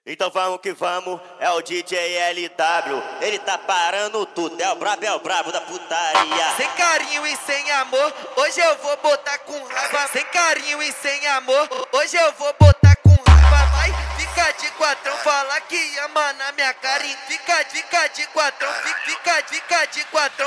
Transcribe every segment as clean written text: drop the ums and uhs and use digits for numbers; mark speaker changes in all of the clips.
Speaker 1: Então vamos que vamos, é o DJ LW. Ele tá parando tudo, é o brabo da putaria.
Speaker 2: Sem carinho e sem amor, hoje eu vou botar com raiva. Sem carinho e sem amor, hoje eu vou botar com raiva. Vai, fica de quatrão, fala que ama na minha cara. Fica de quatrão, fica de quatrão.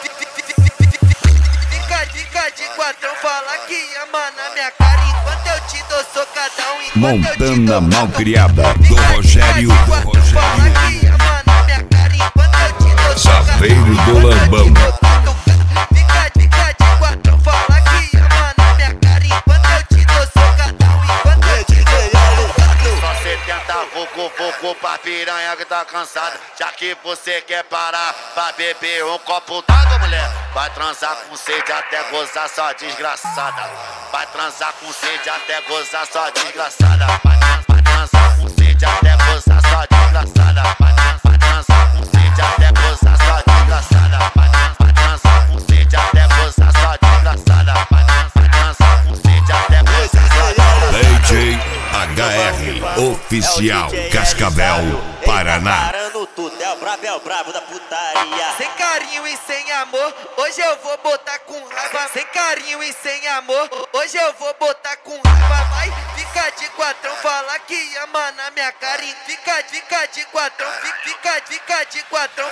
Speaker 2: Fica de quatrão, fala que ama na minha cara. Enquanto eu te dou socadão,
Speaker 3: Montana Malcriada, do Rogério.
Speaker 2: Fala que ama na minha cara. Enquanto eu te dou
Speaker 3: Chaveiro do Lambão.
Speaker 2: Fica de quatrão, fala que ama na minha cara. Enquanto eu te dou socadão, enquanto eu te dou
Speaker 4: Só 70 vucu pra piranha que tá cansada. Já que você quer parar pra beber um copo d'água, mulher, vai transar com sede até gozar, só desgraçada. Vai transar com sede até gozar, só desgraçada. Vai transar com sede até gozar, só desgraçada. Vai transar com sede até gozar, só desgraçada. Vai transar com sede até gozar, só desgraçada. Vai transar com sede até gozar, só desgraçada.
Speaker 3: DJ HR Oficial Cascavel, Paraná.
Speaker 1: Parando tudo, é o brabo da putaria.
Speaker 2: Sem carinho e sem amor, hoje eu vou botar com raiva. Sem carinho e sem amor, hoje eu vou botar com raiva. Vai, fica de quatrão, fala que ama na minha cara. Fica de quatrão, fica de quatrão.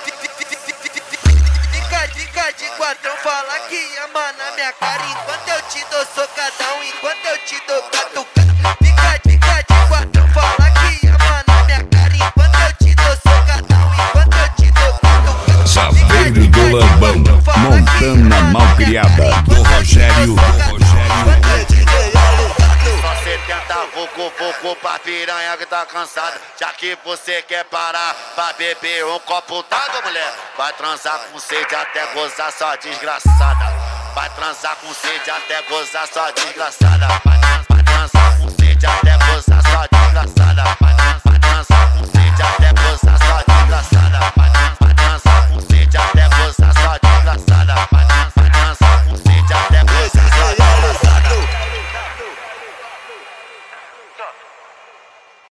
Speaker 2: Fica de quatrão, fala que ama na minha cara. Enquanto eu te dou socadão, enquanto eu te dou catucada. Fica de quatrão, fala que ama na minha cara. Enquanto eu te dou socadão, enquanto eu te dou catucada.
Speaker 3: Chaveiro do Lambão, Montana Malcriada, do Rogério.
Speaker 4: Só 70 vucu pra piranha que tá cansada. Já que você quer parar pra beber um copo d'água, mulher, vai transar com sede até gozar, só desgraçada. Vai transar com sede até gozar, só desgraçada. Vai transar com sede até